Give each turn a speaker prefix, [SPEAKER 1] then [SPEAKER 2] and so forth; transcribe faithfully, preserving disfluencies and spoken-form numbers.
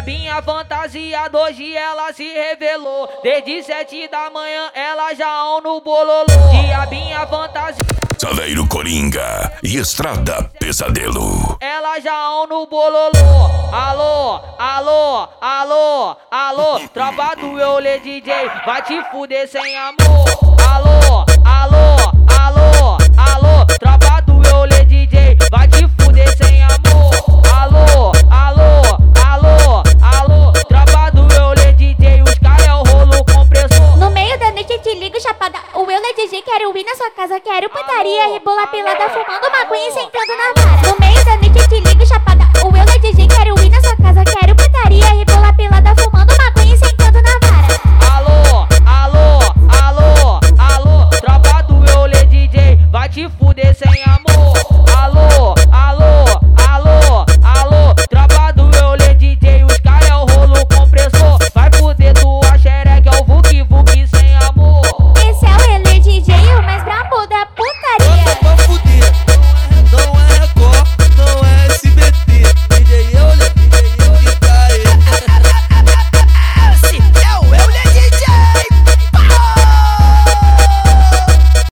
[SPEAKER 1] Diabinha fantasiada, hoje ela se revelou. Desde sete da manhã ela já on no bololô. Diabinha fantasiada,
[SPEAKER 2] Saveiro Coringa e Estrada Pesadelo.
[SPEAKER 1] ela já on no bololô. Alô, alô, alô, alô, tropa do Eulê D J, vai te fuder sem amor. Alô, alô, alô, alô, tropa do Eulê D J, vai te fuder sem amor. Alô, alô, alô, alô, tropa do Eulê D J, os caras é o rolo compressor.
[SPEAKER 3] No meio da noite eu te ligo, chapada. O Eulê D J, quero ir na sua casa, quero putaria, rebolar pelada, fumando maconha e sentando na vara. No